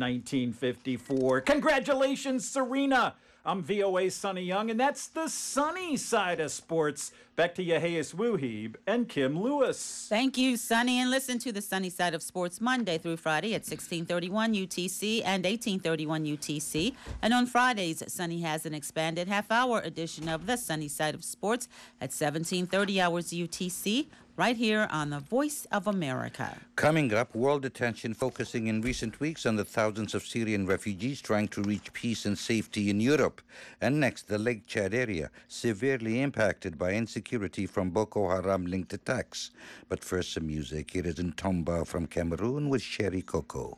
1954. Congratulations, Serena! I'm VOA Sonny Young, and that's the sunny side of sports. Back to Yahayas Wuhib and Kim Lewis. Thank you, Sonny. And listen to the sunny side of sports Monday through Friday at 1631 UTC and 1831 UTC. And on Fridays, Sonny has an expanded half-hour edition of the sunny side of sports at 1730 hours UTC, right here on the Voice of America. Coming up, world attention focusing in recent weeks on the thousands of Syrian refugees trying to reach peace and safety in Europe. And next, the Lake Chad area, severely impacted by insecurity from Boko Haram-linked attacks. But first, some music. Here is Ntomba from Cameroon with Sherry Coco.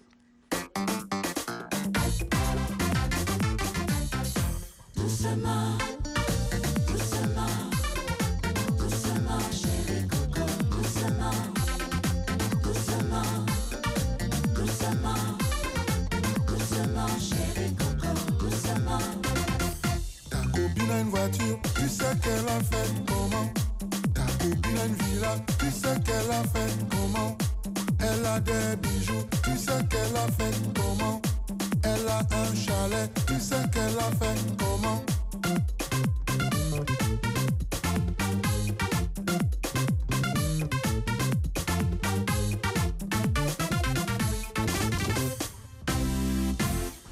Une voiture, tu sais qu'elle a fait comment? Ta copine a une villa, tu sais qu'elle a fait comment? Elle a des bijoux, tu sais qu'elle a fait comment? Elle a un chalet, tu sais qu'elle a fait comment?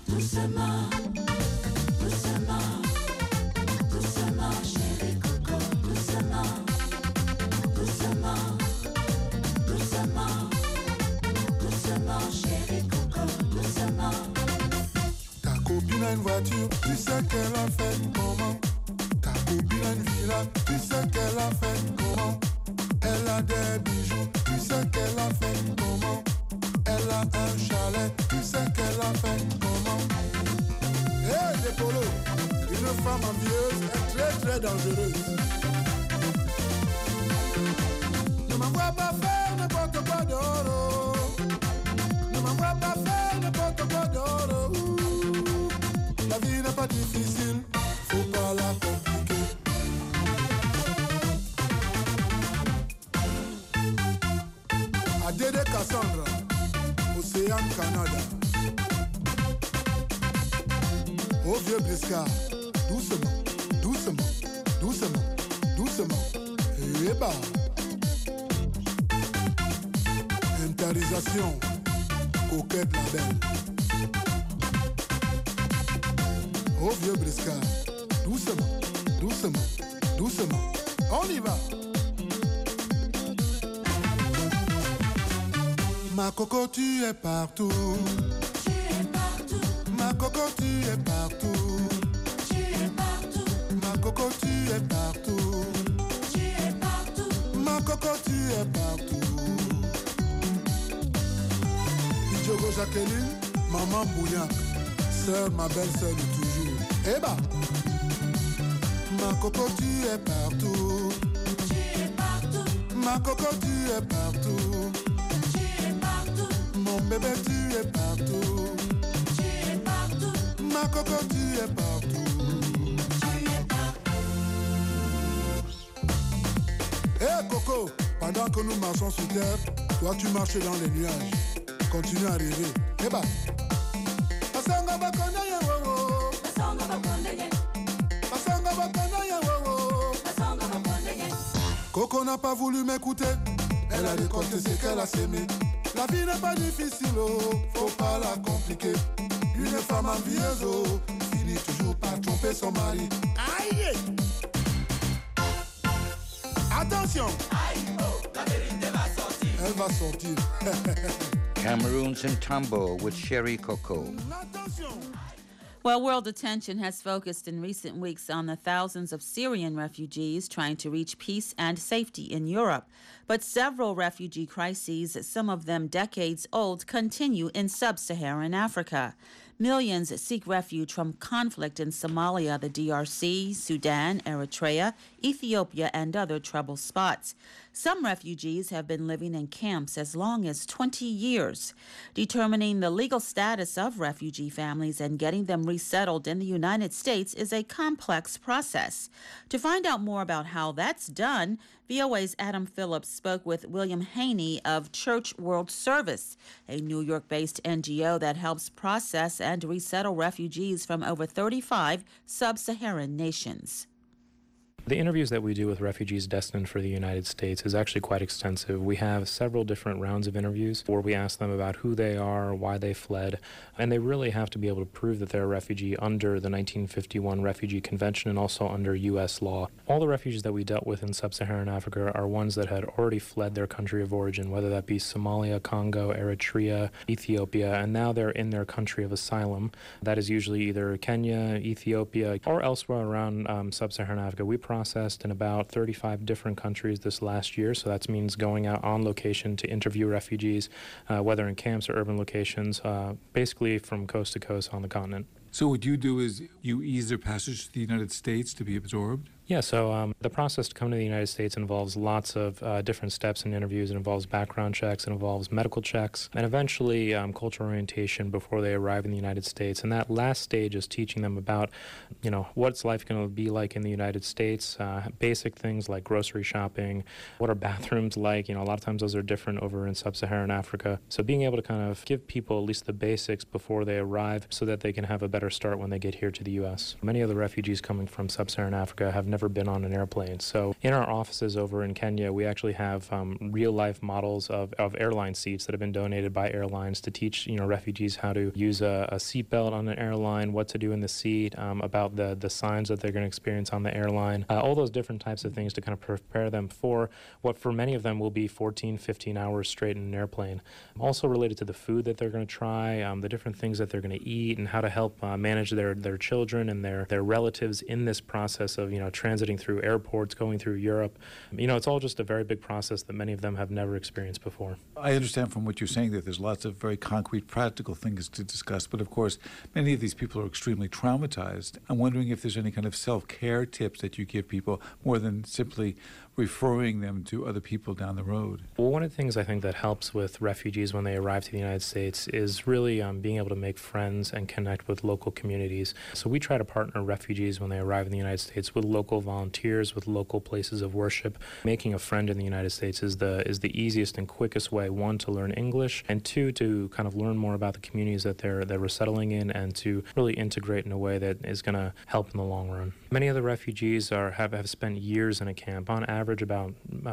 Doucement, doucement, doucement, chérie Coco. copine a une voiture, tu sais qu'elle a fait comment? Ta copine a une villa, tu sais qu'elle a fait comment? Elle a des bijoux, tu sais qu'elle a fait comment? Elle a un chalet, tu sais qu'elle a fait comment? Hey, des polos, une femme envieuse est très très dangereuse. Ne m'envoie pas faire n'importe quoi d'oro. Ne m'envoie pas faire n'importe quoi d'oro. La vie n'est pas difficile, faut pas la compliquer. À Dédé Cassandra, Océan Canada. Au vieux Briscard, doucement, doucement, doucement, doucement. Et bah. Intarisation, coquette la belle. Au vieux Briscard, doucement, doucement, doucement. On y va. Ma coco, tu es partout. Tu es partout. Ma coco, tu es partout. Tu es partout. Ma coco, tu es partout. Tu es partout. Ma coco, tu es partout. Diogo Jacqueline, maman Bouillac, sœur, ma belle-sœur de toujours. Eh bah, ma coco, tu es partout. Tu es partout. Ma coco, tu es partout. Mon bébé, tu es partout. Tu es partout. Ma coco, tu es partout. Tu es partout. Hé Coco, pendant que nous marchons sur terre, toi tu marches dans les nuages. Continue à rêver. Eh bah. Masanga bakona ya wowo. Masanga bakona ya. Masanga bakona ya wowo. Masanga bakona ya. Coco n'a pas voulu m'écouter. Elle a récolté ce qu'elle a sémé. La vie n'est pas difficile, oh, faut pas la compliquer. Une femme envieuse, oh, finit toujours par tromper son mari. Aïe! Attention! Aïe, oh, la vérité va sortir. Elle va sortir. Cameroon's in Tambo with Sherry Coco. Well, world attention has focused in recent weeks on the thousands of Syrian refugees trying to reach peace and safety in Europe. But several refugee crises, some of them decades old, continue in sub-Saharan Africa. Millions seek refuge from conflict in Somalia, the DRC, Sudan, Eritrea, Ethiopia, and other trouble spots. Some refugees have been living in camps as long as 20 years. Determining the legal status of refugee families and getting them resettled in the United States is a complex process. To find out more about how that's done, VOA's Adam Phillips spoke with William Haney of Church World Service, a New York-based NGO that helps process and resettle refugees from over 35 sub-Saharan nations. The interviews that we do with refugees destined for the United States is actually quite extensive. We have several different rounds of interviews where we ask them about who they are, why they fled, and they really have to be able to prove that they're a refugee under the 1951 Refugee Convention and also under U.S. law. All the refugees that we dealt with in sub-Saharan Africa are ones that had already fled their country of origin, whether that be Somalia, Congo, Eritrea, Ethiopia, and now they're in their country of asylum. That is usually either Kenya, Ethiopia, or elsewhere around sub-Saharan Africa. We processed in about 35 different countries this last year, so that means going out on location to interview refugees, whether in camps or urban locations, basically from coast to coast on the continent. So what you do is you ease their passage to the United States to be absorbed? Yeah, so the process to come to the United States involves lots of different steps and interviews. It involves background checks, it involves medical checks, and eventually cultural orientation before they arrive in the United States. And that last stage is teaching them about, what's life going to be like in the United States, basic things like grocery shopping, what are bathrooms like. A lot of times those are different over in sub-Saharan Africa. So being able to kind of give people at least the basics before they arrive so that they can have a better start when they get here to the U.S. Many of the refugees coming from sub-Saharan Africa have never been on an airplane. So in our offices over in Kenya, we actually have real-life models of airline seats that have been donated by airlines to teach refugees how to use a seatbelt on an airline, what to do in the seat, about the signs that they're going to experience on the airline, all those different types of things to kind of prepare them for what for many of them will be 14, 15 hours straight in an airplane. Also related to the food that they're going to try, the different things that they're going to eat, and how to help manage their children and their relatives in this process of transiting through airports, going through Europe. It's all just a very big process that many of them have never experienced before. I understand from what you're saying that there's lots of very concrete, practical things to discuss, but of course, many of these people are extremely traumatized. I'm wondering if there's any kind of self-care tips that you give people more than simply referring them to other people down the road. Well, one of the things I think that helps with refugees when they arrive to the United States is really being able to make friends and connect with local communities. So we try to partner refugees when they arrive in the United States with local volunteers, with local places of worship. Making a friend in the United States is the easiest and quickest way, one, to learn English, and two, to kind of learn more about the communities that they're resettling in, and to really integrate in a way that is going to help in the long run. Many of the refugees have spent years in a camp. On average, about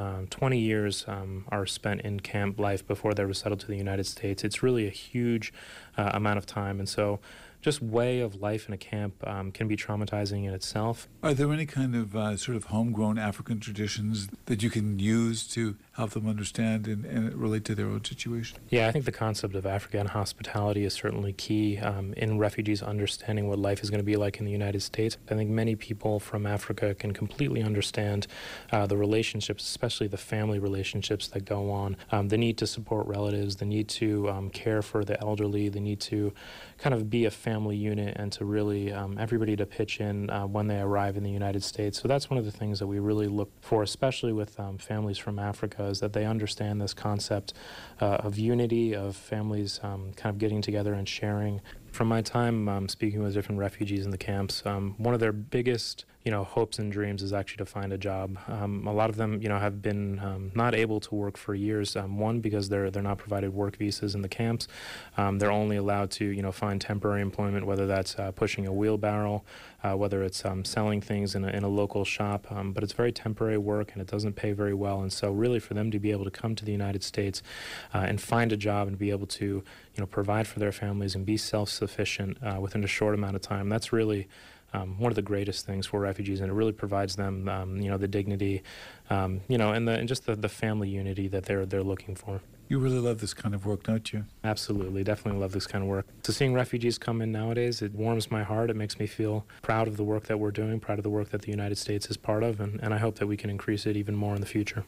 20 years are spent in camp life before they're resettled to the United States. It's really a huge amount of time, and so just way of life in a camp can be traumatizing in itself. Are there any kind of sort of homegrown African traditions that you can use to help them understand and relate to their own situation? Yeah, I think the concept of African hospitality is certainly key in refugees understanding what life is going to be like in the United States. I think many people from Africa can completely understand the relationships, especially the family relationships that go on, the need to support relatives, the need to care for the elderly, the need to kind of be a family unit, and to really everybody to pitch in when they arrive in the United States. So that's one of the things that we really look for, especially with families from Africa, is that they understand this concept of unity, of families kind of getting together and sharing. From my time speaking with different refugees in the camps, one of their biggest hopes and dreams is actually to find a job. A lot of them have been not able to work for years. One, because they're not provided work visas in the camps. They're only allowed to find temporary employment, whether that's pushing a wheelbarrow, whether it's selling things in a local shop. But it's very temporary work, and it doesn't pay very well. And so really for them to be able to come to the United States and find a job and be able to provide for their families and be self-sufficient within a short amount of time, that's really one of the greatest things for refugees, and it really provides them, the dignity, and just the family unity that they're looking for. You really love this kind of work, don't you? Absolutely, definitely love this kind of work. So seeing refugees come in nowadays, it warms my heart. It makes me feel proud of the work that we're doing, proud of the work that the United States is part of, and I hope that we can increase it even more in the future.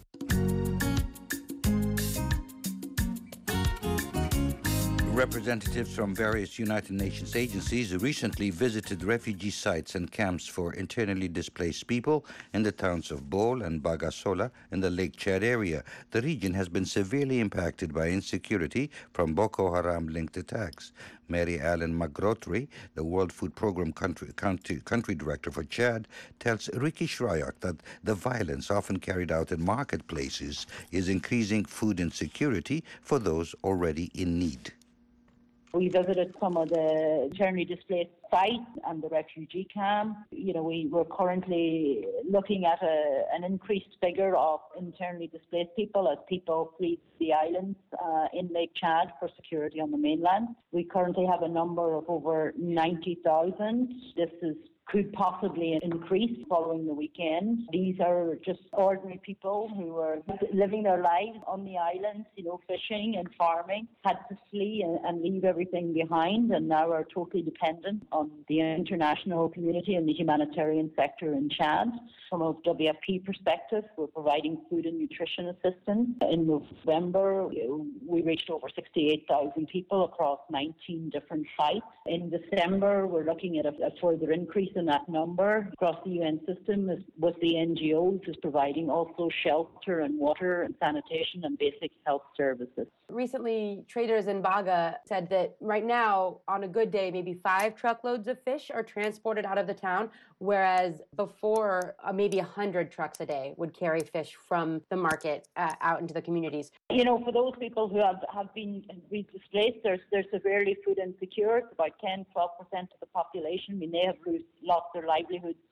Representatives from various United Nations agencies recently visited refugee sites and camps for internally displaced people in the towns of Bole and Bagasola in the Lake Chad area. The region has been severely impacted by insecurity from Boko Haram-linked attacks. Mary Allen McGrothry, the World Food Programme country director for Chad, tells Ricky Shryock that the violence often carried out in marketplaces is increasing food insecurity for those already in need. We visited some of the internally displaced sites and the refugee camp. We're currently looking at an increased figure of internally displaced people as people flee the islands in Lake Chad for security on the mainland. We currently have a number of over 90,000. This could possibly increase following the weekend. These are just ordinary people who are living their lives on the islands, fishing and farming, had to flee and leave everything behind, and now are totally dependent on the international community and the humanitarian sector in Chad. From a WFP perspective, we're providing food and nutrition assistance. In November, we reached over 68,000 people across 19 different sites. In December, we're looking at a further increase in that number across the UN system with the NGOs is providing also shelter and water and sanitation and basic health services. Recently, traders in Baga said that right now, on a good day, maybe 5 truckloads of fish are transported out of the town, whereas before maybe 100 trucks a day would carry fish from the market out into the communities. For those people who have been displaced, they're severely food insecure. It's about 10-12% of the population. They have lost their livelihoods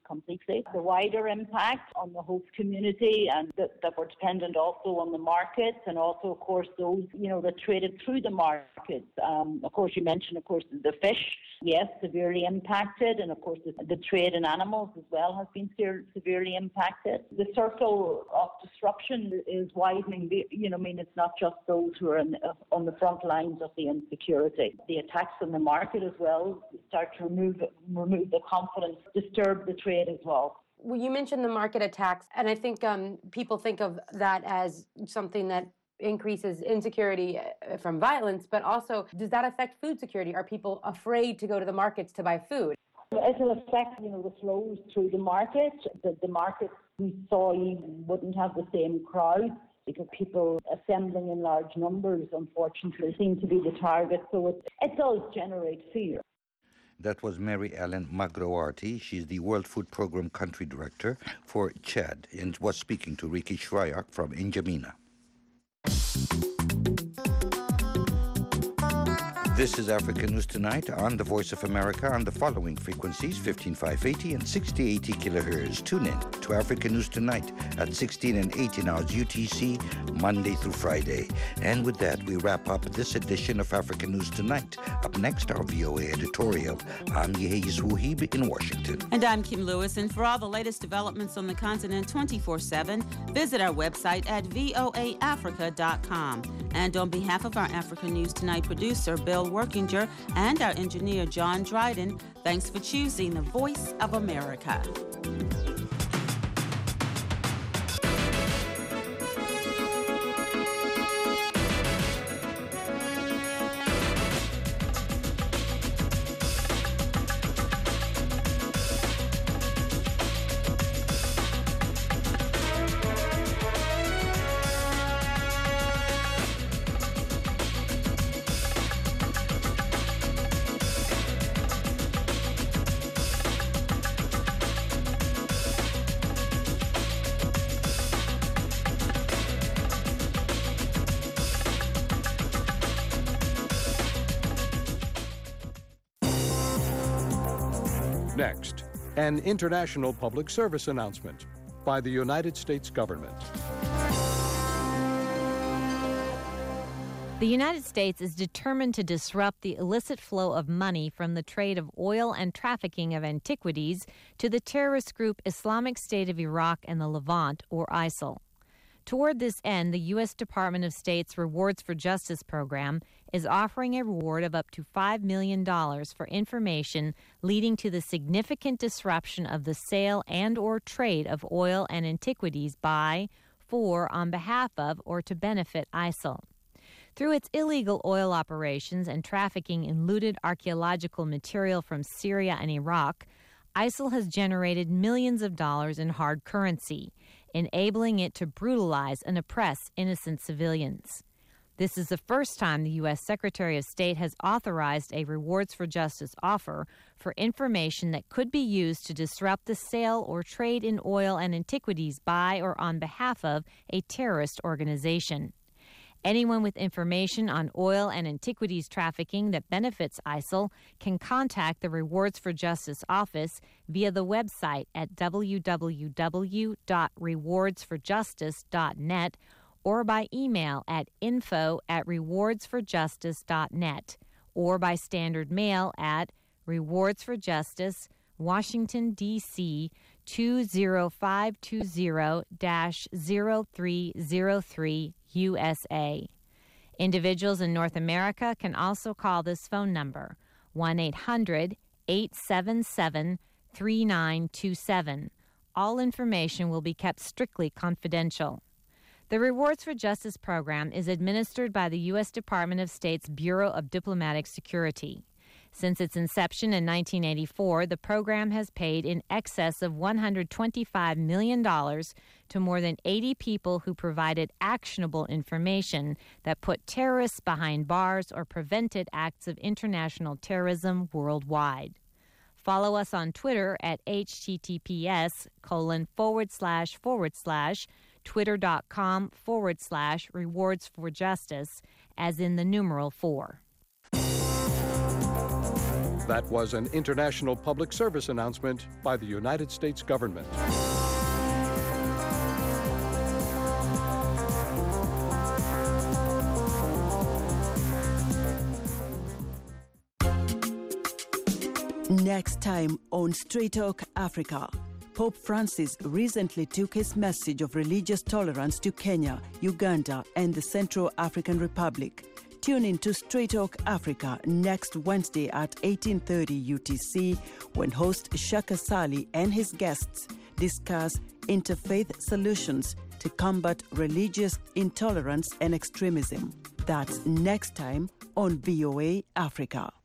completely. The wider impact on the host community, and that we're dependent also on the markets, and also, of course, those, that traded through the markets. Of course, you mentioned, the fish, yes, severely impacted, and of course, the trade in animals as well has been severely impacted. The circle of disruption is widening. It's not just those who are on the front lines of the insecurity. The attacks on the market as well start to remove the confidence, disturb the trade as well. Well, you mentioned the market attacks, and I think people think of that as something that increases insecurity from violence, but also, does that affect food security? Are people afraid to go to the markets to buy food? It'll affect, the flows through the market. The markets we saw wouldn't have the same crowd, because people assembling in large numbers, unfortunately, seem to be the target. So it does generate fear. That was Mary Ellen Magroarty. She's the World Food Program Country Director for Chad and was speaking to Ricky Shryock from N'Djamena. This is Africa News Tonight on the Voice of America on the following frequencies: 15580 and 6080 kilohertz. Tune in to Africa News Tonight at 16 and 18 hours UTC, Monday through Friday. And with that, we wrap up this edition of Africa News Tonight. Up next, our VOA editorial. I'm Yehiz Wuhib in Washington. And I'm Kim Lewis. And for all the latest developments on the continent 24/7, visit our website at voaafrica.com. And on behalf of our Africa News Tonight producer, Bill Workinger, and our engineer, John Dryden, thanks for choosing the Voice of America. Next, an international public service announcement by the United States government. The United States is determined to disrupt the illicit flow of money from the trade of oil and trafficking of antiquities to the terrorist group Islamic State of Iraq and the Levant, or ISIL. Toward this end, the U.S. Department of State's Rewards for Justice program is offering a reward of up to $5 million for information leading to the significant disruption of the sale and or trade of oil and antiquities by, for, on behalf of, or to benefit ISIL. Through its illegal oil operations and trafficking in looted archaeological material from Syria and Iraq, ISIL has generated millions of dollars in hard currency, enabling it to brutalize and oppress innocent civilians. This is the first time the U.S. Secretary of State has authorized a Rewards for Justice offer for information that could be used to disrupt the sale or trade in oil and antiquities by or on behalf of a terrorist organization. Anyone with information on oil and antiquities trafficking that benefits ISIL can contact the Rewards for Justice office via the website at www.rewardsforjustice.net or by email at info@rewardsforjustice.net or by standard mail at Rewards for Justice, Washington, D.C., 20520-0303, USA. Individuals in North America can also call this phone number, 1-800-877-3927. All information will be kept strictly confidential. The Rewards for Justice program is administered by the U.S. Department of State's Bureau of Diplomatic Security. Since its inception in 1984, the program has paid in excess of $125 million to more than 80 people who provided actionable information that put terrorists behind bars or prevented acts of international terrorism worldwide. Follow us on Twitter at https://twitter.com/rewards4justice, as in the numeral 4. That was an international public service announcement by the United States government. Next time on Straight Talk Africa, Pope Francis recently took his message of religious tolerance to Kenya, Uganda, and the Central African Republic. Tune in to Straight Talk Africa next Wednesday at 18:30 UTC when host Shaka Sali and his guests discuss interfaith solutions to combat religious intolerance and extremism. That's next time on VOA Africa.